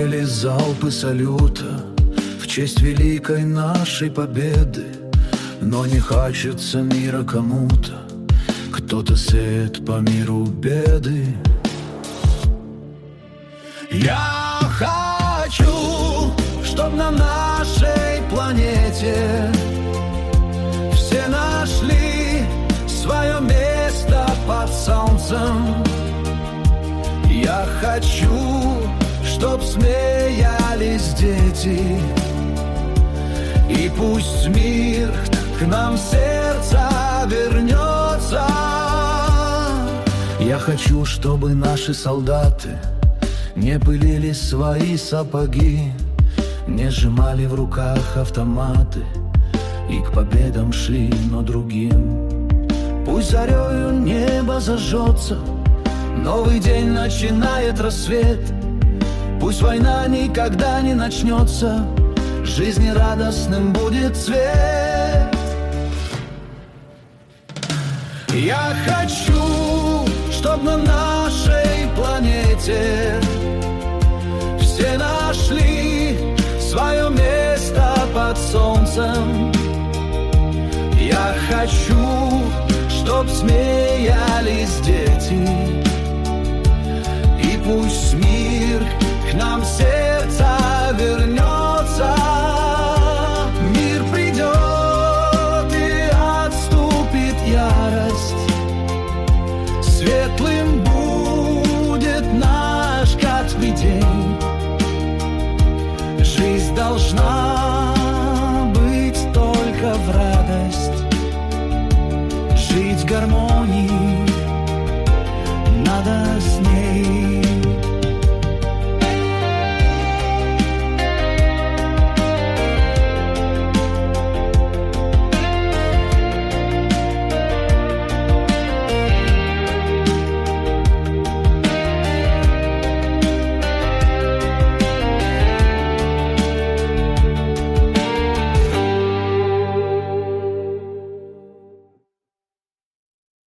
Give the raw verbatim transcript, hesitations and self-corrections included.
гремели залпы салюта в честь великой нашей победы. Но не хочется мира кому-то, кто-то сеет по миру беды. Я хочу, чтоб на нашей планете все нашли свое место под солнцем. Я хочу, чтоб смеялись дети, и пусть мир к нам в сердце вернется. Я хочу, чтобы наши солдаты не пылили свои сапоги, не сжимали в руках автоматы и к победам шли, но другим. Пусть зарею небо зажжется, новый день начинает рассвет. Пусть война никогда не начнется, жизнерадостным будет цвет. Я хочу, чтоб на нашей планете все нашли свое место под солнцем. Я хочу, чтоб смеялись дети, и пусть мир к нам в сердце вернется. Мир придет и отступит ярость, светлым будет наш каждый день. Жизнь должна